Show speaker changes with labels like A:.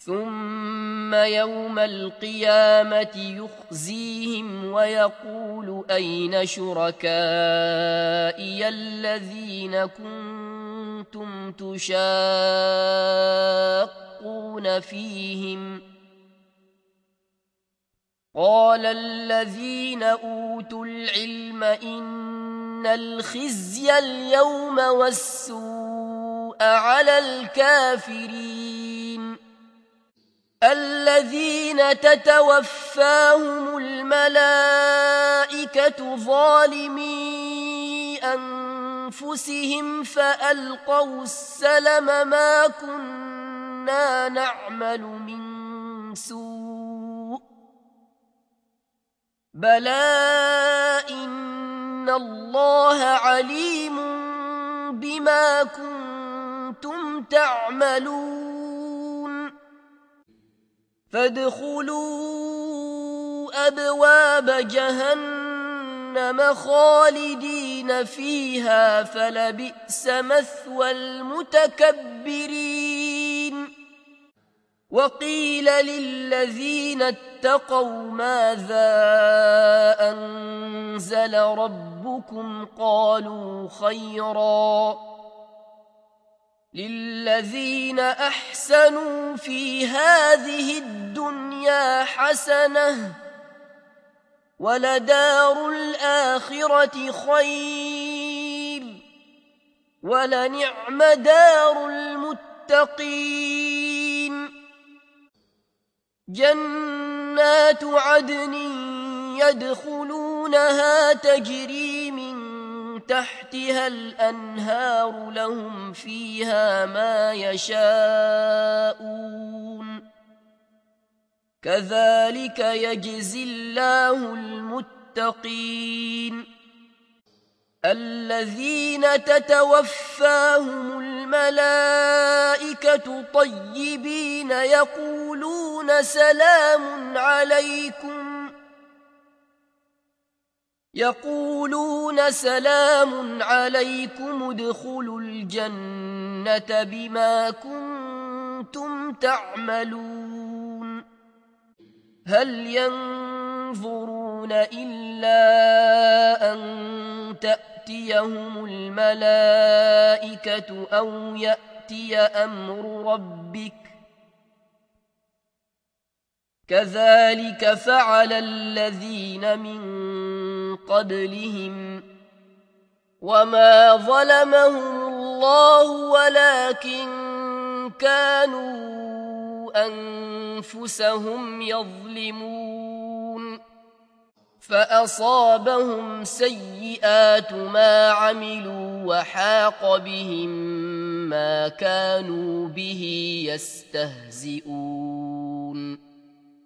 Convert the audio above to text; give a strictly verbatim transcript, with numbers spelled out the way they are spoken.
A: ثم يوم القيامة يخزيهم ويقول أين شركائي الذين كنتم تشاقون فيهم قال الذين أوتوا العلم إن الخزي اليوم والسوء على الكافرين الذين تتوفاهم الملائكة ظالمي أنفسهم فألقوا السلم ما كنا نعمل من سوء بلى إن الله عليم بما كنتم تعملون فادخلوا أبواب جهنم خالدين فيها فلبئس مثوى المتكبرين وقيل للذين اتقوا ماذا أنزل ربكم قالوا خيرا للذين أحسنوا في هذه الدنيا حسنة ولدار الآخرة خير ولنعم دار المتقين جنات عدن يدخلونها تجري من تحتها الأنهار لهم فيها ما يشاءون كذلك يجزي الله المتقين الذين تتوفاهم الملائكة طيبين يقولون سلام عليكم يقولون سلام عليكم ادخلوا الجنة بما كنتم تعملون هل ينظرون إلا أن تأتيهم الملائكة أو يأتي أمر ربك كذلك فعل الذين من قبلهم وما ظلمهم الله ولكن كانوا أنفسهم يظلمون فأصابهم سيئات ما عملوا وحاق بهم ما كانوا به يستهزئون